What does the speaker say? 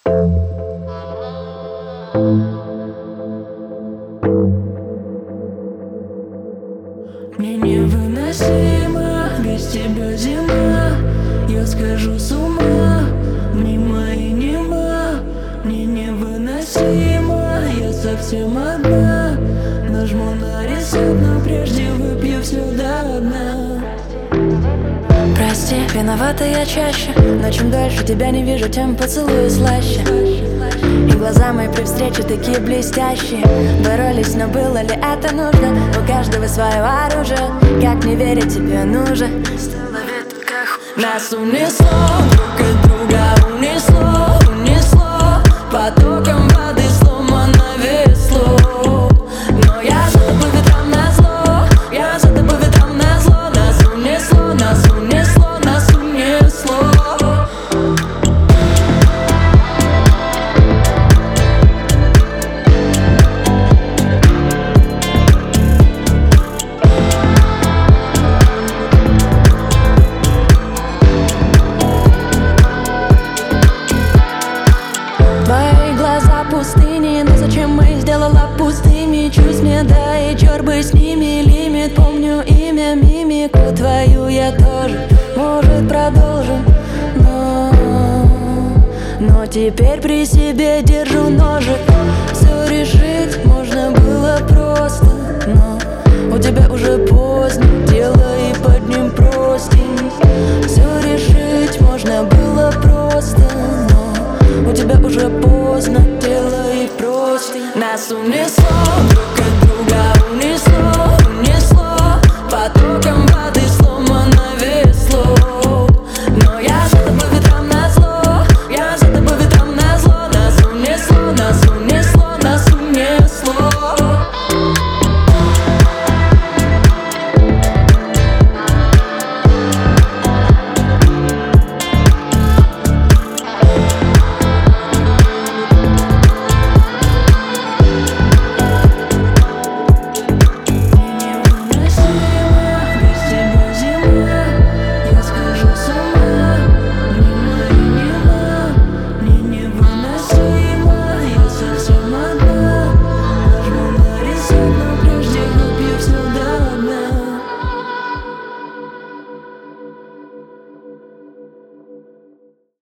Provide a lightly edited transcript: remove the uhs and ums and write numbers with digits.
Мне невыносимо без тебя зима. Я схожу с ума, мимо и нема. Мне невыносимо, я совсем одна. Нажму на ресет, но прежде выпью все до дна. Прости, виновата я чаще, но чем дольше тебя не вижу, тем поцелуи слаще. И глаза мои при встрече такие блестящие. Боролись, но было ли это нужно? У каждого свое оружие, как не верить тебе нужно. Нас унесло, друг от друга унесло, унесло. Потоком воды сломано весло. Но я за тобой ветром назло, я за тобой ветром назло. Нас унесло, нас унесло, нас унесло. Твои глаза пустыни, но зачем их сделала пустыми? Чувств мне дай, черт бы с ними, лимит. Помню имя, мимику твою я тоже, может, продолжим. Но теперь при себе держу ножик. Все решить можно было просто, но у тебя уже поздно, делай под ним простынь. Все решить можно было просто, но у тебя уже поздно, делай простынь. Нас унесло, друг